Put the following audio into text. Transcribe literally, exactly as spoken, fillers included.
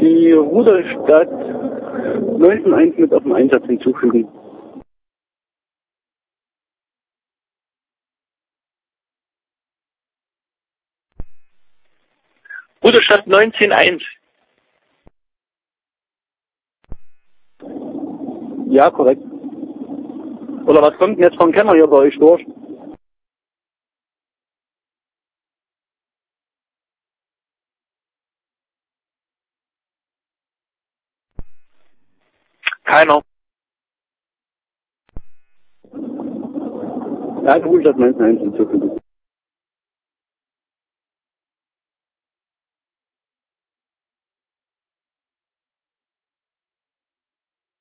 die Rudolstadt neunzehn eins mit auf den Einsatz hinzufügen. Rudolstadt neunzehn eins. Ja, korrekt. Oder was kommt denn jetzt vom Kenner hier bei euch durch? Keiner. Ja, Rudolstadt neunzehn eins hinzufügen.